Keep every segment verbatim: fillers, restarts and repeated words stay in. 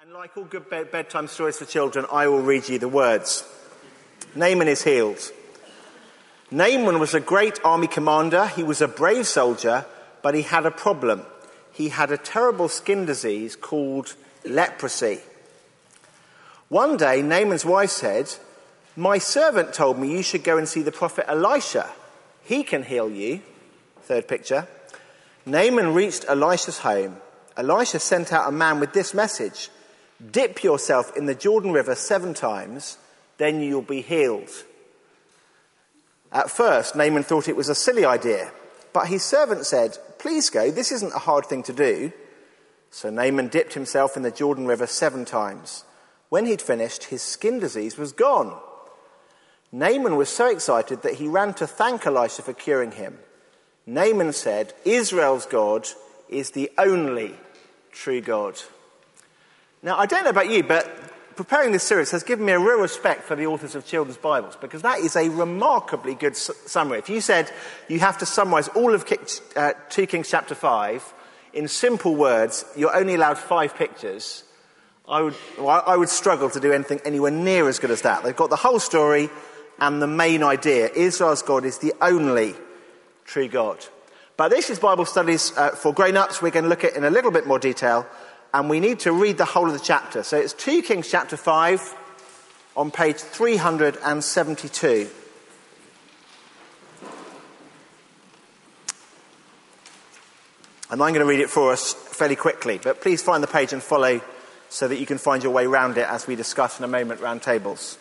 And like all good bed- bedtime stories for children, I will read you the words. Naaman is healed. Naaman was a great army commander. He was a brave soldier, but he had a problem. He had a terrible skin disease called leprosy. One day, Naaman's wife said, "My servant told me you should go and see the prophet Elisha. He can heal you." Third picture. Naaman reached Elisha's home. Elisha sent out a man with this message: "Dip yourself in the Jordan River seven times, then you'll be healed." At first, Naaman thought it was a silly idea, but his servant said, "Please go, this isn't a hard thing to do." So Naaman dipped himself in the Jordan River seven times. When he'd finished, his skin disease was gone. Naaman was so excited that he ran to thank Elisha for curing him. Naaman said, "Israel's God is the only true God." Now, I don't know about you, but preparing this series has given me a real respect for the authors of children's Bibles, because that is a remarkably good su- summary. If you said you have to summarize all of uh, two Kings chapter five in simple words, you're only allowed five pictures, I would, well, I would struggle to do anything anywhere near as good as that. They've got the whole story and the main idea. Israel's God is the only true God. But this is Bible studies uh, for grown-ups. We're going to look at it in a little bit more detail, and we need to read the whole of the chapter. So it's two Kings chapter five on page three hundred seventy-two. And I'm going to read it for us fairly quickly, but please find the page and follow so that you can find your way round it as we discuss in a moment round tables.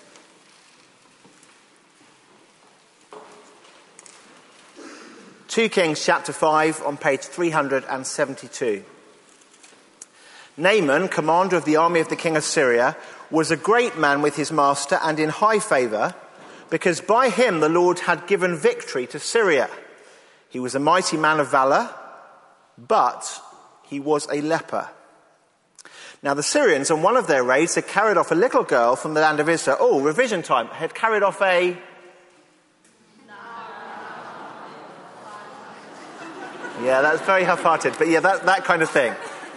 two Kings chapter five on page three hundred seventy-two. Naaman, commander of the army of the king of Syria, was a great man with his master and in high favour, because by him the Lord had given victory to Syria. He was a mighty man of valour, but he was a leper. Now the Syrians, on one of their raids, had carried off a little girl from the land of Israel. Oh, revision time. Had carried off a... Yeah, that's very half-hearted, but yeah, that, that kind of thing.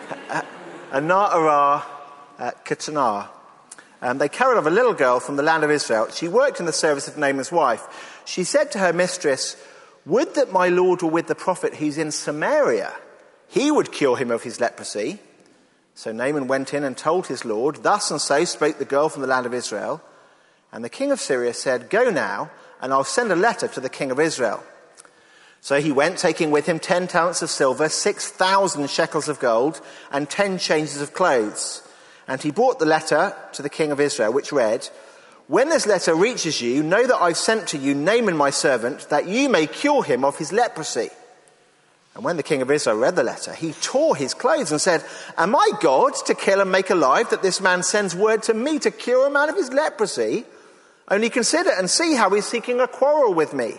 A na'arah uh, katanar. Um, they carried off a little girl from the land of Israel. She worked in the service of Naaman's wife. She said to her mistress, "Would that my lord were with the prophet who's in Samaria. He would cure him of his leprosy." So Naaman went in and told his lord, "Thus and so spoke the girl from the land of Israel." And the king of Syria said, "Go now, and I'll send a letter to the king of Israel." So he went, taking with him ten talents of silver, six thousand shekels of gold, and ten changes of clothes. And he brought the letter to the king of Israel, which read, "When this letter reaches you, know that I've sent to you Naaman my servant, that you may cure him of his leprosy." And when the king of Israel read the letter, he tore his clothes and said, "Am I God to kill and make alive, that this man sends word to me to cure a man of his leprosy? Only consider and see how he's seeking a quarrel with me."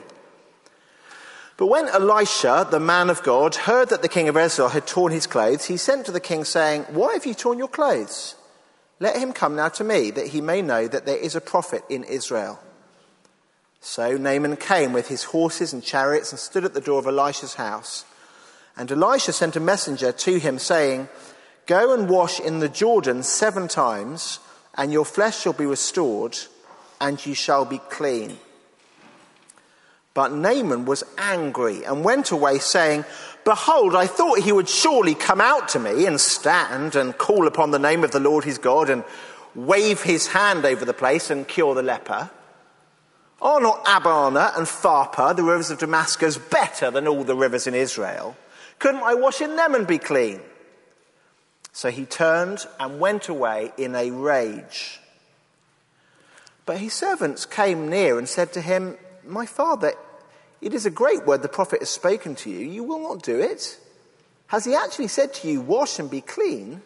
But when Elisha, the man of God, heard that the king of Israel had torn his clothes, he sent to the king saying, "Why have you torn your clothes? Let him come now to me, that he may know that there is a prophet in Israel." So Naaman came with his horses and chariots and stood at the door of Elisha's house. And Elisha sent a messenger to him saying, "Go and wash in the Jordan seven times, and your flesh shall be restored, and you shall be clean." But Naaman was angry and went away saying, "Behold, I thought he would surely come out to me and stand and call upon the name of the Lord his God and wave his hand over the place and cure the leper. Are not Abana and Pharpar, the rivers of Damascus, better than all the rivers in Israel? Couldn't I wash in them and be clean?" So he turned and went away in a rage. But his servants came near and said to him, "My father, it is a great word the prophet has spoken to you. You will not do it. Has he actually said to you, 'Wash and be clean'?"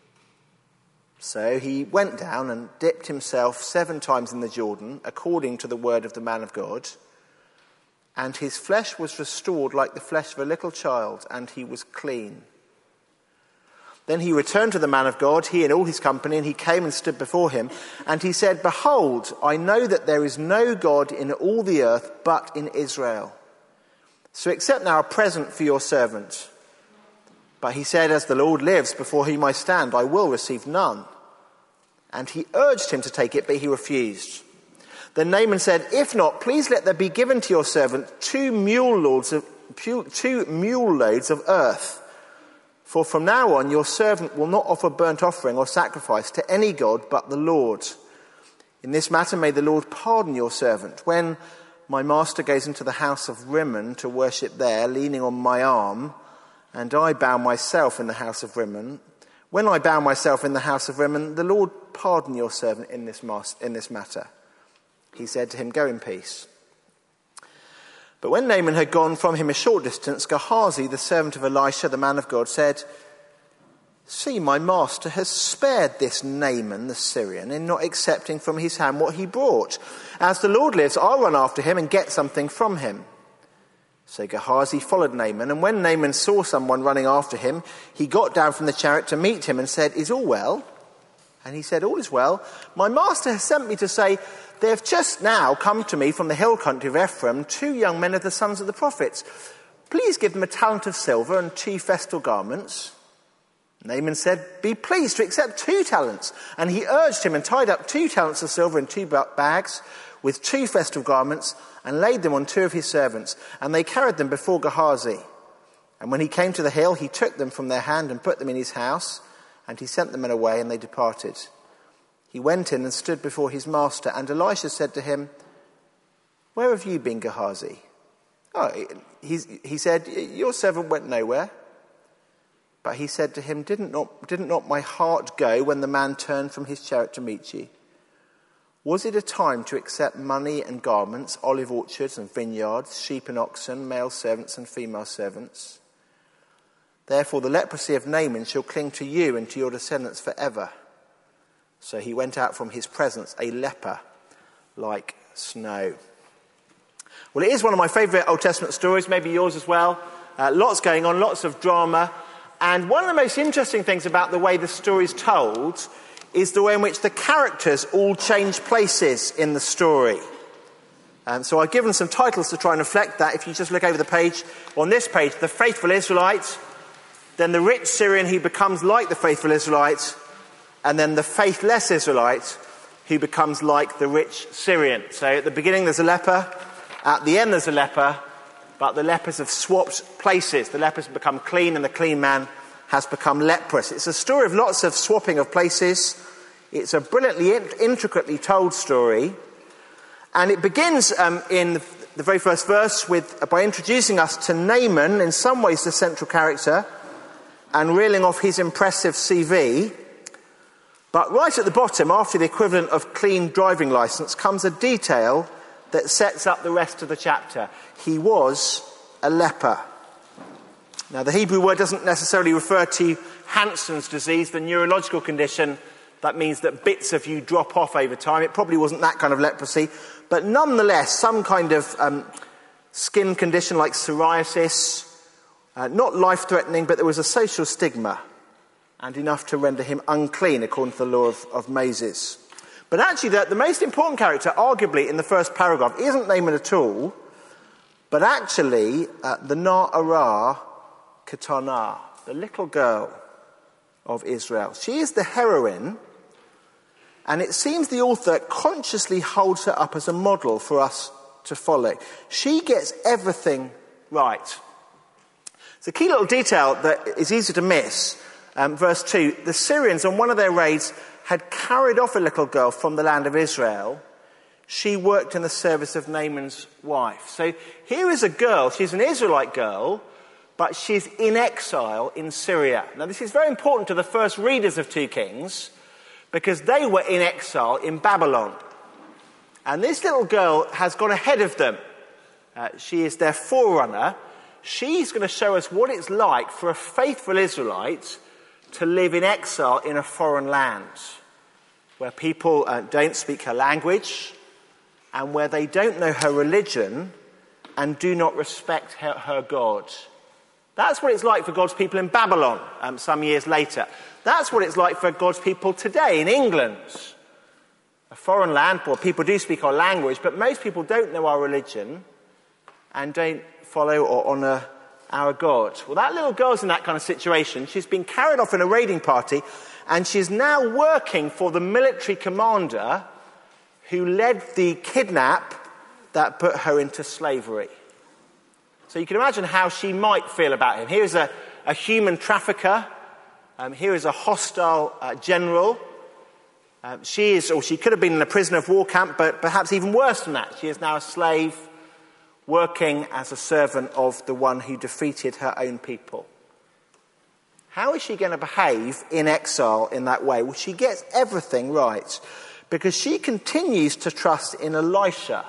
So he went down and dipped himself seven times in the Jordan, according to the word of the man of God. And his flesh was restored like the flesh of a little child, and he was clean. Then he returned to the man of God, he and all his company, and he came and stood before him. And he said, "Behold, I know that there is no God in all the earth but in Israel. So accept now a present for your servant." But he said, "As the Lord lives, before whom I stand, I will receive none." And he urged him to take it, but he refused. Then Naaman said, "If not, please let there be given to your servant two mule loads of, two mule loads of earth. For from now on your servant will not offer burnt offering or sacrifice to any god but the Lord. In this matter may the Lord pardon your servant. When my master goes into the house of Rimmon to worship there, leaning on my arm, and I bow myself in the house of Rimmon, when I bow myself in the house of Rimmon, the Lord pardon your servant in this, mas- in this matter." He said to him, "Go in peace." But when Naaman had gone from him a short distance, Gehazi, the servant of Elisha, the man of God, said, "See, my master has spared this Naaman the Syrian in not accepting from his hand what he brought. As the Lord lives, I'll run after him and get something from him." So Gehazi followed Naaman, and when Naaman saw someone running after him, he got down from the chariot to meet him and said, "Is all well?" And he said, "All is well. My master has sent me to say, they have just now come to me from the hill country of Ephraim, two young men of the sons of the prophets. Please give them a talent of silver and two festal garments." Naaman said, "Be pleased to accept two talents." And he urged him and tied up two talents of silver in two bags with two festal garments and laid them on two of his servants. And they carried them before Gehazi. And when he came to the hill, he took them from their hand and put them in his house. And he sent the men away, and they departed. He went in and stood before his master, and Elisha said to him, "Where have you been, Gehazi?" Oh, he, he said, "Your servant went nowhere." But he said to him, didn't not, didn't not my heart go when the man turned from his chariot to meet you? Was it a time to accept money and garments, olive orchards and vineyards, sheep and oxen, male servants and female servants? Therefore the leprosy of Naaman shall cling to you and to your descendants forever." So he went out from his presence, a leper like snow. Well, it is one of my favourite Old Testament stories, maybe yours as well. Uh, lots going on, lots of drama. And one of the most interesting things about the way the story is told is the way in which the characters all change places in the story. Um, so I've given some titles to try and reflect that. If you just look over the page, on this page, the faithful Israelite, then the rich Syrian who becomes like the faithful Israelite, and then the faithless Israelite who becomes like the rich Syrian. So at the beginning there's a leper, at the end there's a leper, but the lepers have swapped places. The lepers have become clean and the clean man has become leprous. It's a story of lots of swapping of places. It's a brilliantly, intricately told story. And it begins um, in the very first verse with by introducing us to Naaman, in some ways the central character, and reeling off his impressive C V. But right at the bottom, after the equivalent of clean driving licence, comes a detail that sets up the rest of the chapter. He was a leper. Now, the Hebrew word doesn't necessarily refer to Hansen's disease, the neurological condition that means that bits of you drop off over time. It probably wasn't that kind of leprosy. But nonetheless, some kind of um, skin condition like psoriasis, uh, not life-threatening, but there was a social stigma, and enough to render him unclean, according to the law of, of Moses. But actually, the, the most important character, arguably, in the first paragraph, isn't Naaman at all, but actually uh, the Na'arah Ketana, the little girl of Israel. She is the heroine, and it seems the author consciously holds her up as a model for us to follow. She gets everything right. It's a key little detail that is easy to miss. Um, verse two, the Syrians on one of their raids had carried off a little girl from the land of Israel. She worked in the service of Naaman's wife. So here is a girl, she's an Israelite girl, but she's in exile in Syria. Now this is very important to the first readers of two Kings, because they were in exile in Babylon. And this little girl has gone ahead of them. Uh, she is their forerunner. She's going to show us what it's like for a faithful Israelite to live in exile in a foreign land, where people uh, don't speak her language, and where they don't know her religion and do not respect her, her God. That's what it's like for God's people in Babylon um, some years later. That's what it's like for God's people today in England. A foreign land where people do speak our language, but most people don't know our religion and don't follow or honour our God. Well, that little girl's in that kind of situation. She's been carried off in a raiding party, and she's now working for the military commander who led the kidnap that put her into slavery. So you can imagine how she might feel about him. Here's a, a human trafficker. Um, here is a hostile uh, general. Um, she is, or she could have been in a prisoner of war camp, but perhaps even worse than that. She is now a slave working as a servant of the one who defeated her own people. How is she going to behave in exile in that way? Well, she gets everything right because she continues to trust in Elisha,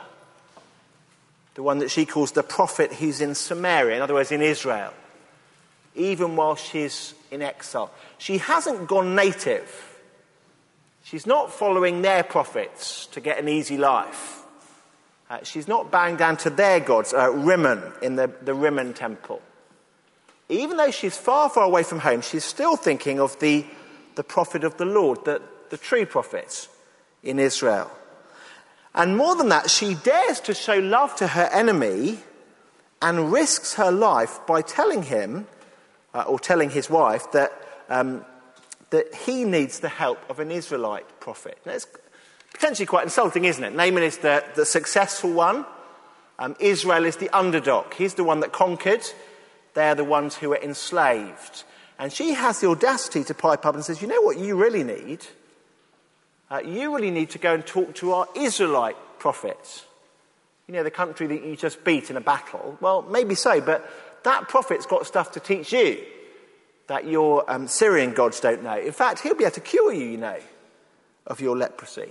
the one that she calls the prophet who's in Samaria, in other words, in Israel, even while she's in exile. She hasn't gone native. She's not following their prophets to get an easy life. Uh, she's not bowing down to their gods, uh, Rimmon, in the, the Rimmon temple. Even though she's far, far away from home, she's still thinking of the, the prophet of the Lord, the, the true prophet in Israel. And more than that, she dares to show love to her enemy and risks her life by telling him, uh, or telling his wife, that um, that he needs the help of an Israelite prophet. Now, it's potentially quite insulting, isn't it? Naaman is the, the successful one. Um, Israel is the underdog. He's the one that conquered. They're the ones who are enslaved. And she has the audacity to pipe up and says, you know what you really need? Uh, you really need to go and talk to our Israelite prophets. You know, the country that you just beat in a battle. Well, maybe so, but that prophet's got stuff to teach you that your um, Syrian gods don't know. In fact, he'll be able to cure you, you know, of your leprosy.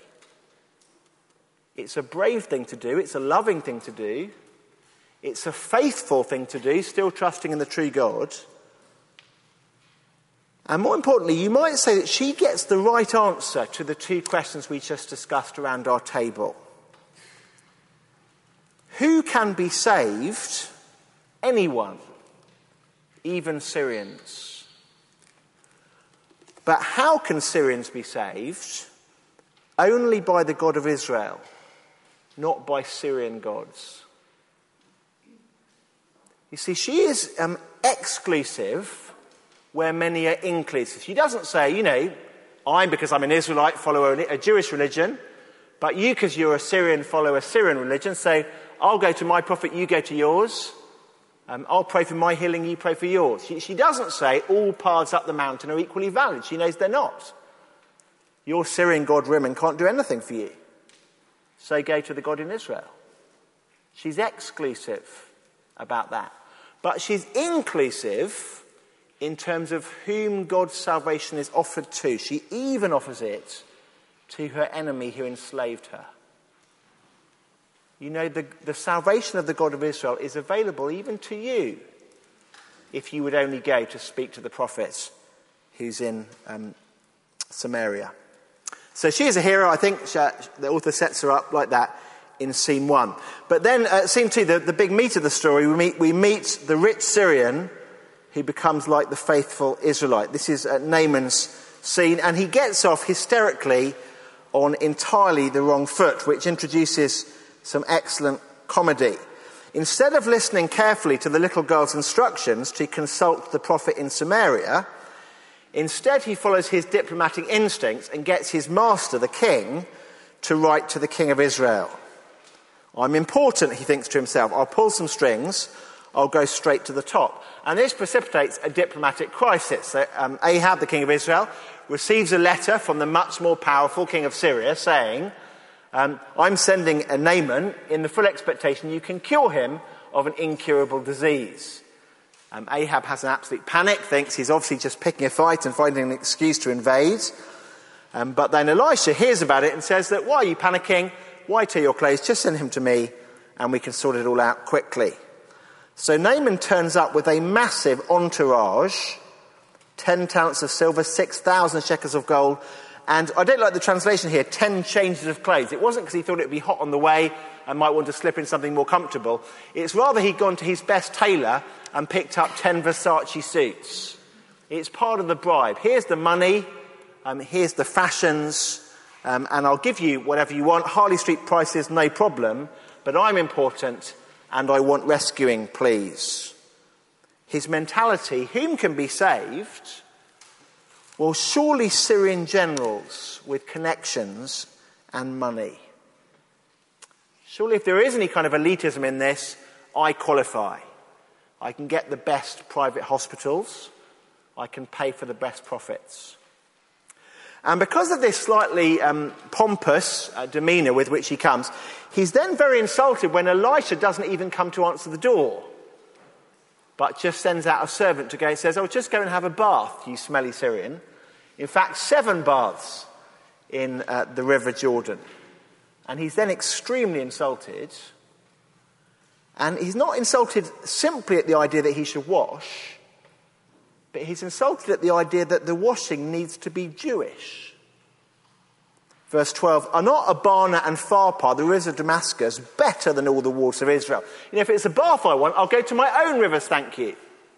It's a brave thing to do. It's a loving thing to do. It's a faithful thing to do, still trusting in the true God. And more importantly, you might say that she gets the right answer to the two questions we just discussed around our table. Who can be saved? Anyone, even Syrians. But how can Syrians be saved? Only by the God of Israel, not by Syrian gods. You see, she is um, exclusive where many are inclusive. She doesn't say, you know, I, because I'm an Israelite, follow a, a Jewish religion, but you, because you're a Syrian, follow a Syrian religion, so I'll go to my prophet, you go to yours. Um, I'll pray for my healing, you pray for yours. She, she doesn't say all paths up the mountain are equally valid. She knows they're not. Your Syrian god Rimmon can't do anything for you. So go to the God in Israel. She's exclusive about that. But she's inclusive in terms of whom God's salvation is offered to. She even offers it to her enemy who enslaved her. You know, the, the salvation of the God of Israel is available even to you if you would only go to speak to the prophet who's in um, Samaria. So she is a hero, I think. She, the author sets her up like that in scene one. But then uh, scene two, the, the big meat of the story, we meet, we meet the rich Syrian who becomes like the faithful Israelite. This is uh, Naaman's scene, and he gets off hysterically on entirely the wrong foot, which introduces some excellent comedy. Instead of listening carefully to the little girl's instructions to consult the prophet in Samaria, instead he follows his diplomatic instincts and gets his master, the king, to write to the king of Israel. I'm important, he thinks to himself. I'll pull some strings. I'll go straight to the top. And this precipitates a diplomatic crisis. So, um, Ahab, the king of Israel, receives a letter from the much more powerful king of Syria saying, Um, I'm sending a Naaman in the full expectation you can cure him of an incurable disease. Um, Ahab has an absolute panic, thinks he's obviously just picking a fight and finding an excuse to invade. Um, but then Elisha hears about it and says that, why are you panicking? Why tear your clothes? Just send him to me and we can sort it all out quickly. So Naaman turns up with a massive entourage, ten talents of silver, six thousand shekels of gold, and I don't like the translation here, ten changes of clothes. It wasn't because he thought it would be hot on the way and might want to slip in something more comfortable. It's rather he'd gone to his best tailor and picked up ten Versace suits. It's part of the bribe. Here's the money, um, here's the fashions, um, and I'll give you whatever you want. Harley Street prices, no problem, but I'm important and I want rescuing, please. his mentality, whom can be saved? Well, surely Syrian generals with connections and money. Surely if there is any kind of elitism in this, I qualify. I can get the best private hospitals. I can pay for the best profits. And because of this slightly um, pompous uh, demeanour with which he comes, he's then very insulted when Elisha doesn't even come to answer the door, but just sends out a servant to go and says, oh, just go and have a bath, you smelly Syrian. In fact, seven baths in uh, the River Jordan. And he's then extremely insulted. And he's not insulted simply at the idea that he should wash, but he's insulted at the idea that the washing needs to be Jewish. Verse twelve, are not Abana and Pharpar, the rivers of Damascus, better than all the waters of Israel? You know, if it's a bath I want, I'll go to my own rivers, thank you.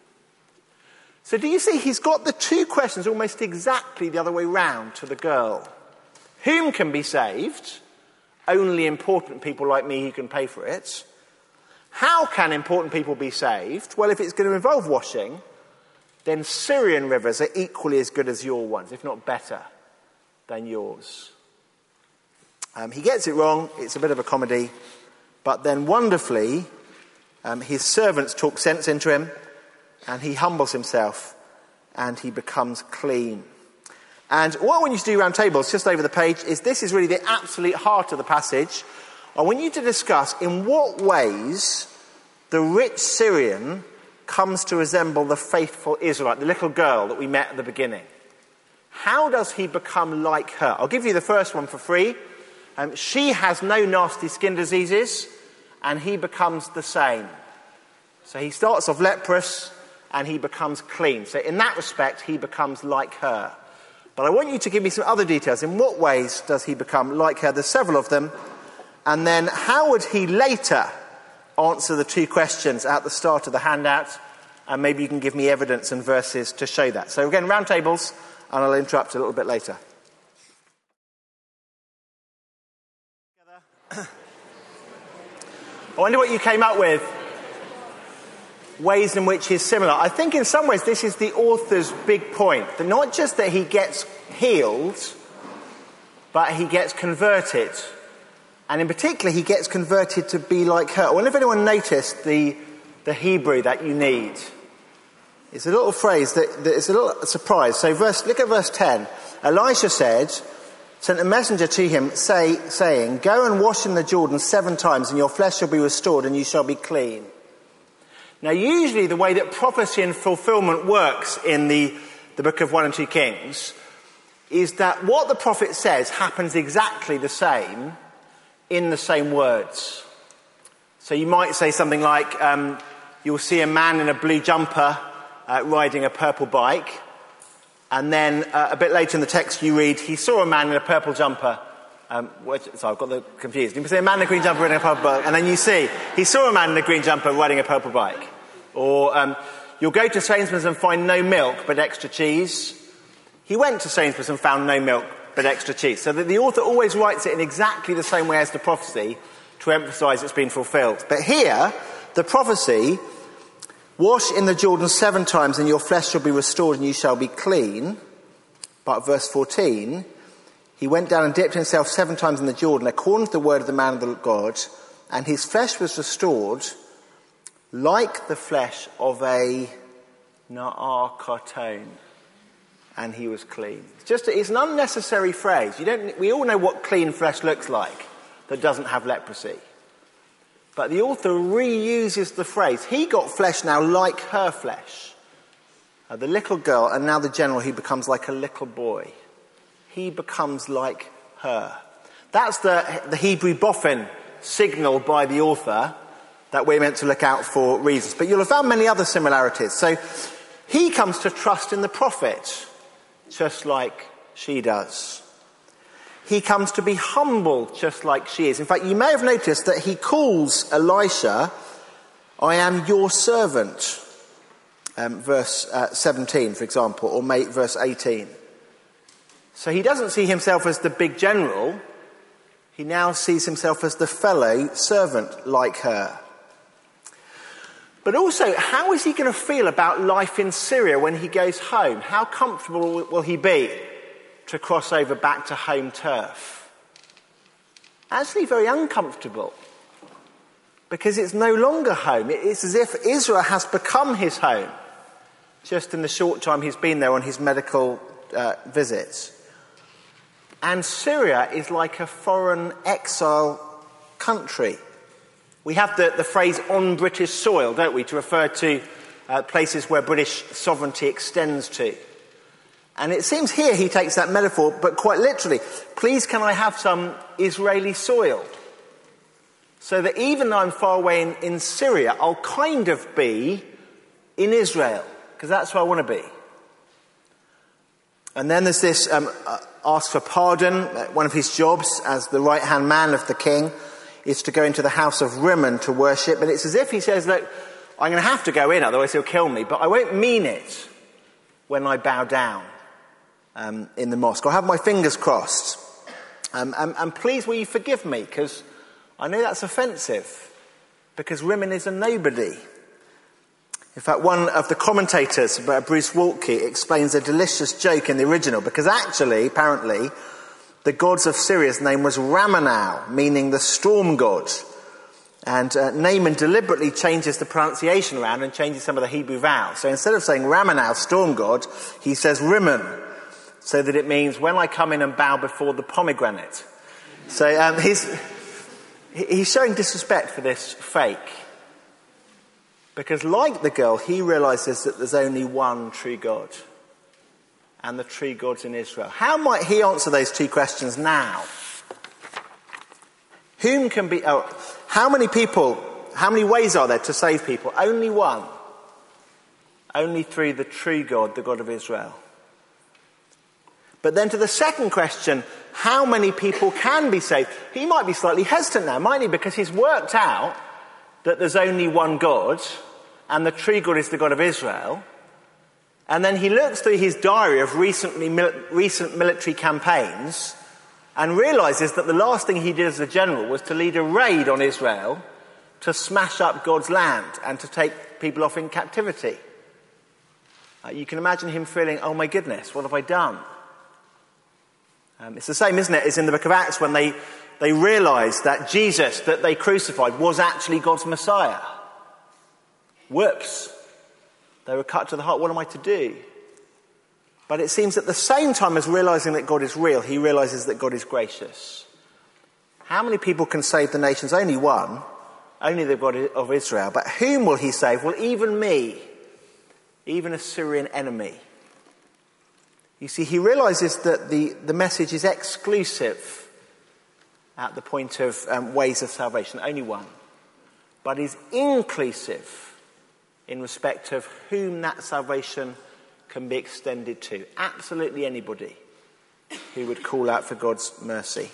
So do you see, he's got the two questions almost exactly the other way round to the girl. Whom can be saved? Only important people like me who can pay for it. How can important people be saved? Well, if it's going to involve washing, then Syrian rivers are equally as good as your ones, if not better than yours. Um, he gets it wrong. It's a bit of a comedy. But then wonderfully, um, his servants talk sense into him, and he humbles himself, and he becomes clean. And what I want you to do round tables, just over the page, is this is really the absolute heart of the passage. I want you to discuss in what ways the rich Syrian comes to resemble the faithful Israelite, the little girl that we met at the beginning. How does he become like her? I'll give you the first one for free. Um, she has no nasty skin diseases, and he becomes the same. So he starts off leprous, and he becomes clean. So in that respect, he becomes like her. But I want you to give me some other details. In what ways does he become like her? There's several of them. And then how would he later answer the two questions at the start of the handout? And maybe you can give me evidence and verses to show that. So again, round tables, and I'll interrupt a little bit later. I wonder what you came up with. Ways in which he's similar. I think in some ways this is the author's big point. That not just that he gets healed, but he gets converted. And in particular, he gets converted to be like her. I wonder if anyone noticed the, the Hebrew that you need. It's a little phrase that, that is a little surprise. So verse, look at verse ten. Elisha said, sent a messenger to him say, saying, go and wash in the Jordan seven times and your flesh shall be restored and you shall be clean. Now, usually the way that prophecy and fulfillment works in the, the book of one and two Kings is that what the prophet says happens exactly the same in the same words. So you might say something like, um, you'll see a man in a blue jumper uh, riding a purple bike. And then uh, a bit later in the text you read, he saw a man in a purple jumper. Um, sorry, I've got the confused. You can say a man in a green jumper riding a purple bike, and then you see he saw a man in a green jumper riding a purple bike. Or um, you'll go to Sainsbury's and find no milk but extra cheese. He went to Sainsbury's and found no milk but extra cheese. So that the author always writes it in exactly the same way as the prophecy to emphasise it's been fulfilled. But here, the prophecy, wash in the Jordan seven times and your flesh shall be restored and you shall be clean. But verse fourteen, he went down and dipped himself seven times in the Jordan according to the word of the man of the God, and his flesh was restored like the flesh of a Na'ar Karton, and he was clean. It's just it's an unnecessary phrase. You don't. We all know what clean flesh looks like that doesn't have leprosy. But the author reuses the phrase. He got flesh now like her flesh. Uh, the little girl, and now the general, he becomes like a little boy. He becomes like her. That's the, the Hebrew boffin signal by the author that we're meant to look out for reasons. But you'll have found many other similarities. So he comes to trust in the prophet, just like she does. He comes to be humble, just like she is. In fact, you may have noticed that he calls Elisha, I am your servant. Um, verse uh, seventeen, for example, or may, verse eighteen. So he doesn't see himself as the big general. He now sees himself as the fellow servant like her. But also, how is he going to feel about life in Syria when he goes home? How comfortable will he be to cross over back to home turf? Actually very uncomfortable, because it's no longer home. It's as if Israel has become his home, just in the short time he's been there on his medical uh, visits. And Syria is like a foreign exile country. We have the, the phrase on British soil, don't we, to refer to uh, places where British sovereignty extends to. And it seems here he takes that metaphor, but quite literally. Please, can I have some Israeli soil? So that even though I'm far away in, in Syria, I'll kind of be in Israel, because that's where I want to be. And then there's this um, uh, ask for pardon. One of his jobs as the right-hand man of the king is to go into the house of Rimmon to worship. And it's as if he says, look, I'm going to have to go in, otherwise he'll kill me, but I won't mean it when I bow down um, in the mosque. I'll have my fingers crossed. Um, and, and please will you forgive me, because I know that's offensive, because Rimmon is a nobody. In fact, one of the commentators, Bruce Waltke, explains a delicious joke in the original, because actually, apparently, the gods of Syria's name was Ramanau, meaning the storm god. And uh, Naaman deliberately changes the pronunciation around and changes some of the Hebrew vowels. So instead of saying Ramanau, storm god, he says Rimmon, so that it means when I come in and bow before the pomegranate. So um, he's, he's showing disrespect for this fake. Because like the girl, he realizes that there's only one true God. And the true God's in Israel. How might he answer those two questions now? Whom can be... Oh, how many people, how many ways are there to save people? Only one. Only through the true God, the God of Israel. But then to the second question, how many people can be saved? He might be slightly hesitant now, mightn't he? Because he's worked out that there's only one God, and the true God is the God of Israel. And then he looks through his diary of recently, recent military campaigns and realizes that the last thing he did as a general was to lead a raid on Israel to smash up God's land and to take people off in captivity. Uh, you can imagine him feeling, oh my goodness, what have I done? Um, it's the same, isn't it, as in the book of Acts when they, they realized that Jesus, that they crucified, was actually God's Messiah. Whoops. They were cut to the heart. What am I to do? But it seems at the same time as realizing that God is real, he realizes that God is gracious. How many people can save the nations? Only one. Only the God of Israel. But whom will he save? Well, even me. Even a Syrian enemy. You see, he realizes that the, the message is exclusive at the point of um, ways of salvation. Only one. But is inclusive in respect of whom that salvation can be extended to. Absolutely anybody who would call out for God's mercy.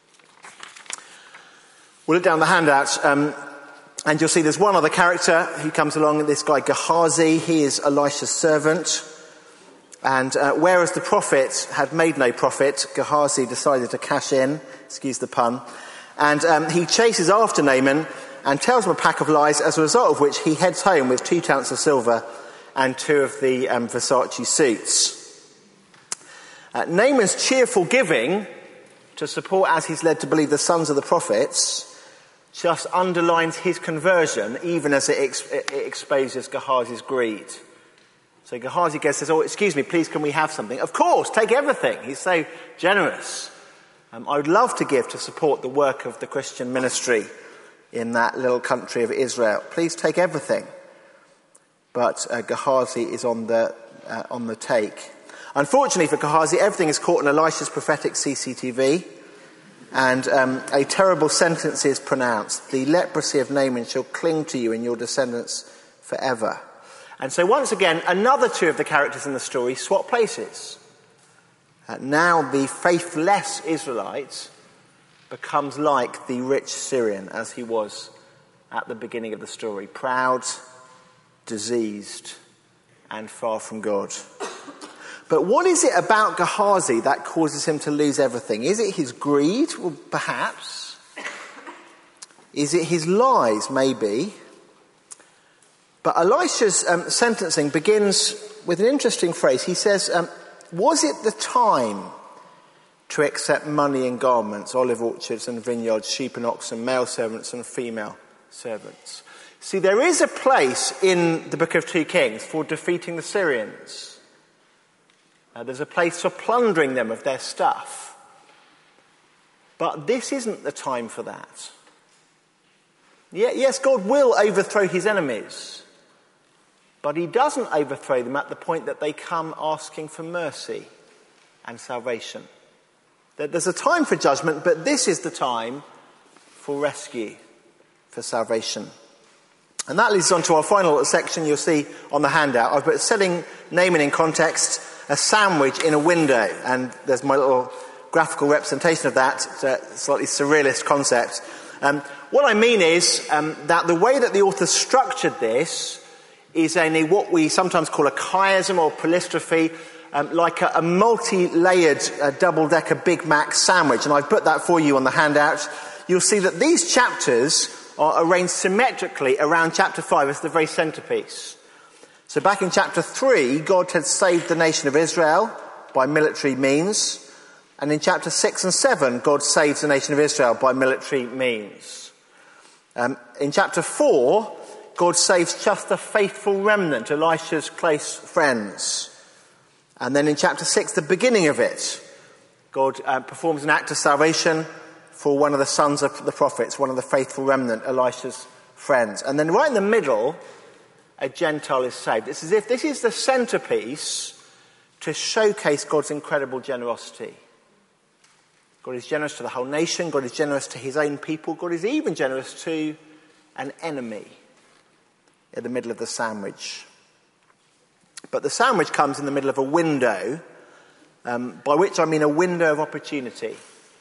We'll look down the handout, um, and you'll see there's one other character who comes along, this guy Gehazi. He is Elisha's servant. And uh, whereas the prophet had made no profit, Gehazi decided to cash in, excuse the pun, and um, he chases after Naaman and tells him a pack of lies, as a result of which he heads home with two talents of silver and two of the um, Versace suits. Uh, Naaman's cheerful giving to support, as he's led to believe, the sons of the prophets, just underlines his conversion, even as it, ex- it exposes Gehazi's greed. So Gehazi goes, says, oh, excuse me, please can we have something? Of course, take everything. He's so generous. Um, I would love to give to support the work of the Christian ministry in that little country of Israel. Please take everything. But uh, Gehazi is on the uh, on the take. Unfortunately for Gehazi, everything is caught on Elisha's prophetic C C T V, and um, a terrible sentence is pronounced. The leprosy of Naaman shall cling to you and your descendants forever. And so once again, another two of the characters in the story swap places. Uh, now the faithless Israelite becomes like the rich Syrian, as he was at the beginning of the story. Proud, diseased, and far from God. But what is it about Gehazi that causes him to lose everything? Is it his greed? Well, perhaps. Is it his lies? Maybe. But Elisha's um, sentencing begins with an interesting phrase. He says, um, was it the time to accept money and garments, olive orchards and vineyards, sheep and oxen, male servants and female servants? See, there is a place in the book of two Kings for defeating the Syrians. Uh, there's a place for plundering them of their stuff. But this isn't the time for that. Yeah, yes, God will overthrow his enemies. But he doesn't overthrow them at the point that they come asking for mercy and salvation. There's a time for judgment, but this is the time for rescue, for salvation. And that leads on to our final section you'll see on the handout. I've put setting Naaman in context, a sandwich in a window. And there's my little graphical representation of that. It's a slightly surrealist concept. Um, what I mean is um, that the way that the author structured this is in a, what we sometimes call a chiasm or polystrophe, um, like a, a multi-layered uh, double-decker Big Mac sandwich. And I've put that for you on the handout. You'll see that these chapters are arranged symmetrically around chapter five as the very centrepiece. So back in chapter three, God had saved the nation of Israel by military means. And in chapter six and seven, God saves the nation of Israel by military means. Um, in chapter four, God saves just a faithful remnant, Elisha's close friends. And then in chapter six, the beginning of it, God uh, performs an act of salvation for one of the sons of the prophets, one of the faithful remnant, Elisha's friends. And then right in the middle, a Gentile is saved. It's as if this is the centrepiece to showcase God's incredible generosity. God is generous to the whole nation. God is generous to his own people. God is even generous to an enemy in the middle of the sandwich. But the sandwich comes in the middle of a window, um, by which I mean a window of opportunity.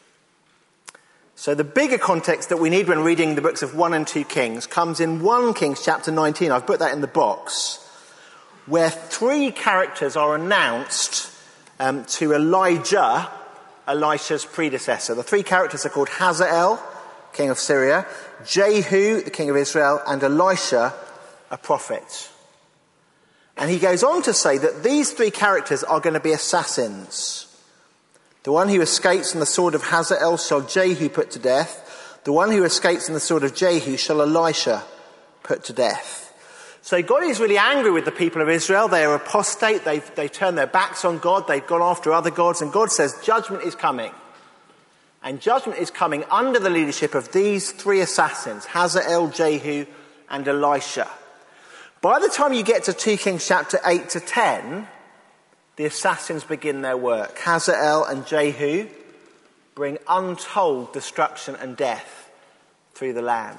So the bigger context that we need when reading the books of one and two Kings comes in First Kings chapter nineteen. I've put that in the box, where three characters are announced um, to Elijah, Elisha's predecessor. The three characters are called Hazael, king of Syria, Jehu, the king of Israel, and Elisha, a prophet. And he goes on to say that these three characters are going to be assassins. The one who escapes from the sword of Hazael shall Jehu put to death. The one who escapes from the sword of Jehu shall Elisha put to death. So God is really angry with the people of Israel. They are apostate. They've, they turn their backs on God. They've gone after other gods. And God says judgment is coming. And judgment is coming under the leadership of these three assassins, Hazael, Jehu, and Elisha. By the time you get to two Kings chapter eight to ten, the assassins begin their work. Hazael and Jehu bring untold destruction and death through the land.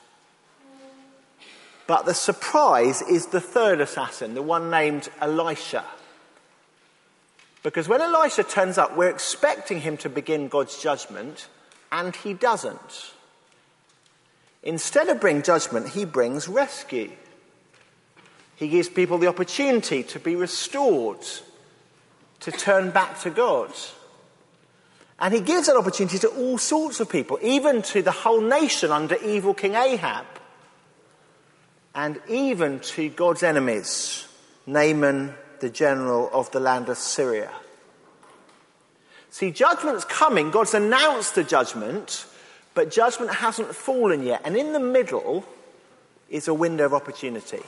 But the surprise is the third assassin, the one named Elisha. Because when Elisha turns up, we're expecting him to begin God's judgment, and he doesn't. Instead of bringing judgment, he brings rescue. He gives people the opportunity to be restored, to turn back to God. And he gives that opportunity to all sorts of people, even to the whole nation under evil King Ahab. And even to God's enemies, Naaman, the general of the land of Syria. See, judgment's coming. God's announced the judgment, but judgment hasn't fallen yet. And in the middle is a window of opportunity.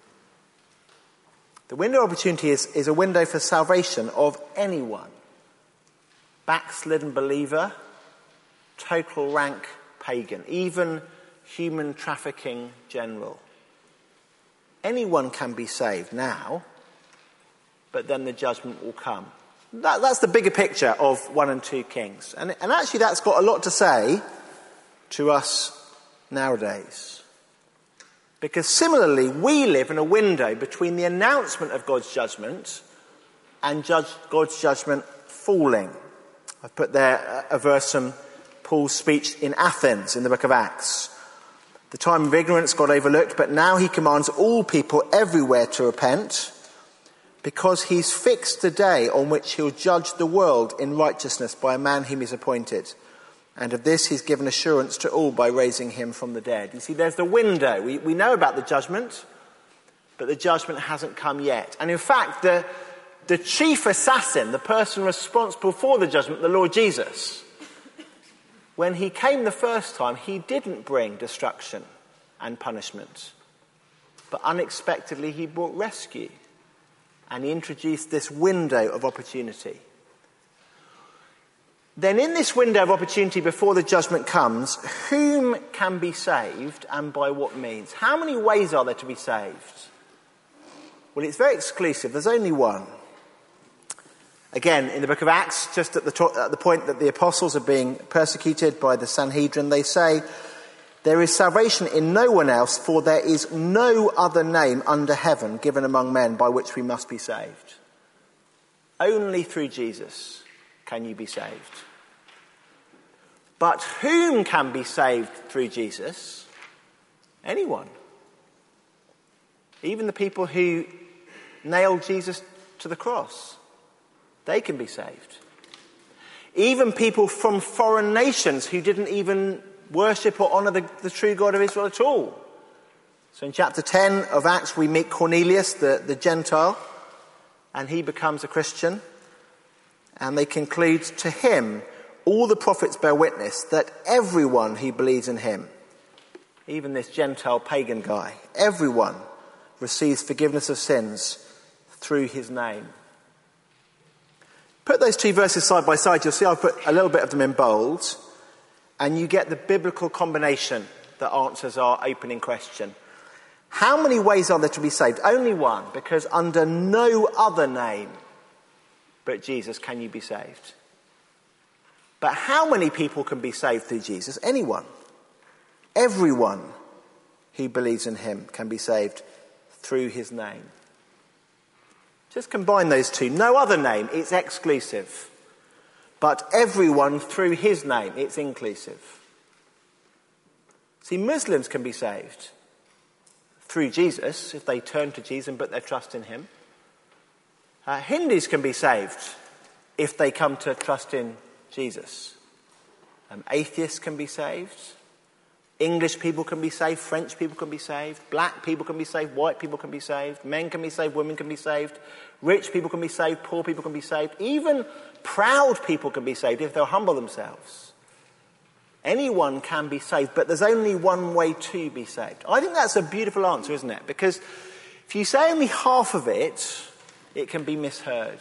The window of opportunity is, is a window for salvation of anyone. Backslidden believer, total rank pagan, even human trafficking general. Anyone can be saved now, but then the judgment will come. That, that's the bigger picture of one and two Kings. And, and actually that's got a lot to say to us nowadays. Because similarly, we live in a window between the announcement of God's judgment and judge, God's judgment falling. I've put there a verse from Paul's speech in Athens in the book of Acts. The time of ignorance got overlooked, but now he commands all people everywhere to repent, because he's fixed the day on which he'll judge the world in righteousness by a man whom he's appointed. And of this he's given assurance to all by raising him from the dead. You see, there's the window. We, we know about the judgment. but the judgment hasn't come yet. And in fact, the, the chief assassin, the person responsible for the judgment, the Lord Jesus, when he came the first time, he didn't bring destruction and punishment. But unexpectedly, he brought rescue. And he introduced this window of opportunity. Then in this window of opportunity before the judgment comes, whom can be saved and by what means? How many ways are there to be saved? Well, it's very exclusive. There's only one. Again, in the book of Acts, just at the, to- at the point that the apostles are being persecuted by the Sanhedrin, they say, "There is salvation in no one else, for there is no other name under heaven given among men by which we must be saved." Only through Jesus can you be saved. But whom can be saved through Jesus? Anyone. Even the people who nailed Jesus to the cross, they can be saved. Even people from foreign nations who didn't even worship or honour the, the true God of Israel at all. So in chapter ten of Acts we meet Cornelius, the, the Gentile, and he becomes a Christian. And they conclude, "To him all the prophets bear witness that everyone who believes in him," even this Gentile pagan guy, "everyone receives forgiveness of sins through his name." Put those two verses side by side, you'll see I've put a little bit of them in bold, and you get the biblical combination that answers our opening question. How many ways are there to be saved? Only one, because under no other name but Jesus can you be saved. But how many people can be saved through Jesus? Anyone. Everyone who believes in him can be saved through his name. Just combine those two. No other name, it's exclusive. But everyone through his name, it's inclusive. See, Muslims can be saved through Jesus if they turn to Jesus and put their trust in him. Uh, Hindus can be saved if they come to trust in Jesus. Um, atheists can be saved. English people can be saved. French people can be saved. Black people can be saved. White people can be saved. Men can be saved. Women can be saved. Rich people can be saved. Poor people can be saved. Even proud people can be saved if they'll humble themselves. Anyone can be saved, but there's only one way to be saved. I think that's a beautiful answer, isn't it? Because if you say only half of it, it can be misheard.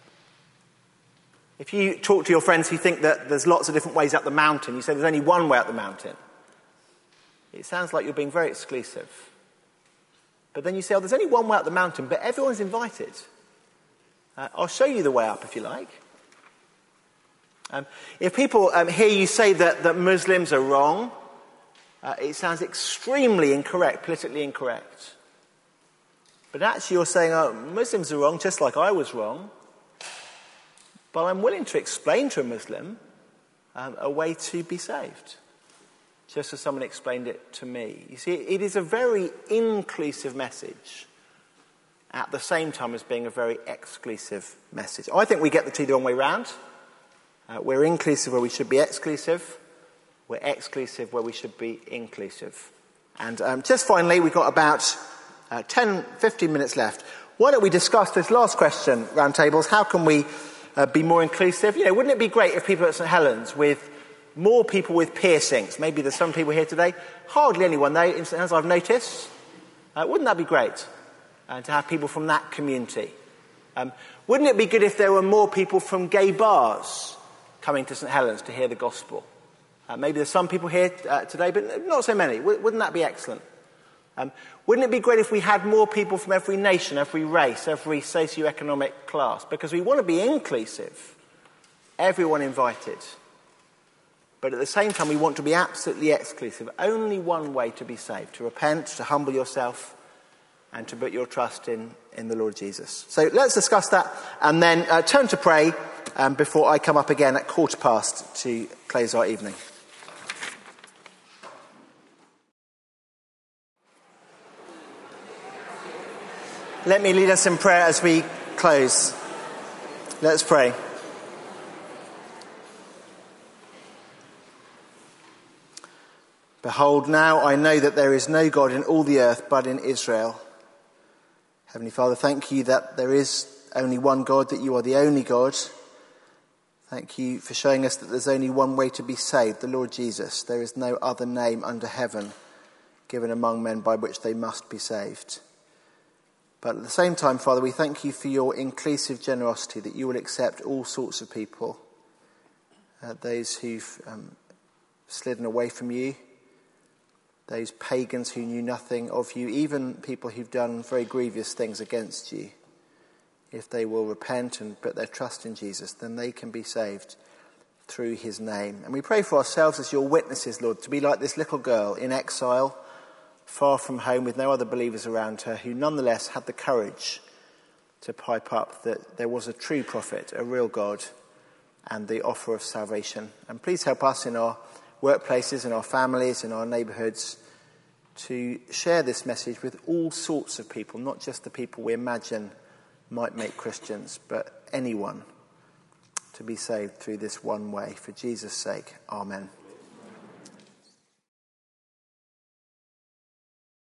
If you talk to your friends who think that there's lots of different ways up the mountain, you say there's only one way up the mountain. It sounds like you're being very exclusive. But then you say, oh, there's only one way up the mountain, but everyone's invited. Uh, I'll show you the way up if you like. Um, if people um, hear you say that, that Muslims are wrong, uh, it sounds extremely incorrect, politically incorrect. But actually you're saying, oh, Muslims are wrong just like I was wrong. But I'm willing to explain to a Muslim um, a way to be saved. Just as someone explained it to me. You see, it is a very inclusive message at the same time as being a very exclusive message. I think we get the two the wrong way round. Uh, we're inclusive where we should be exclusive. We're exclusive where we should be inclusive. And um, just finally, we've got about uh, ten, fifteen minutes left. Why don't we discuss this last question, round tables? How can we uh, be more inclusive? You know, wouldn't it be great if people at St Helens with more people with piercings? Maybe there's some people here today. Hardly anyone, though, in St Helens I've noticed. Uh, wouldn't that be great? Uh, to have people from that community. Um, wouldn't it be good if there were more people from gay bars coming to St Helens to hear the gospel? Uh, maybe there's some people here uh, today, but not so many. W- wouldn't that be excellent? Um, wouldn't it be great if we had more people from every nation, every race, every socio-economic class? Because we want to be inclusive. Everyone invited. But at the same time, we want to be absolutely exclusive. Only one way to be saved, to repent, to humble yourself, and to put your trust in, in the Lord Jesus. So let's discuss that and then uh, turn to pray um, before I come up again at quarter past to close our evening. Let me lead us in prayer as we close. Let's pray. Behold, now I know that there is no God in all the earth but in Israel. Heavenly Father, thank you that there is only one God, that you are the only God. Thank you for showing us that there's only one way to be saved, the Lord Jesus. There is no other name under heaven given among men by which they must be saved. But at the same time, Father, we thank you for your inclusive generosity, that you will accept all sorts of people, uh, those who've um, slidden away from you, those pagans who knew nothing of you, even people who've done very grievous things against you. If they will repent and put their trust in Jesus, then they can be saved through his name. And we pray for ourselves as your witnesses, Lord, to be like this little girl in exile, far from home with no other believers around her, who nonetheless had the courage to pipe up that there was a true prophet, a real God, and the offer of salvation. And please help us in our workplaces, in our families, in our neighbourhoods, to share this message with all sorts of people, not just the people we imagine might make Christians, but anyone to be saved through this one way. For Jesus' sake, amen.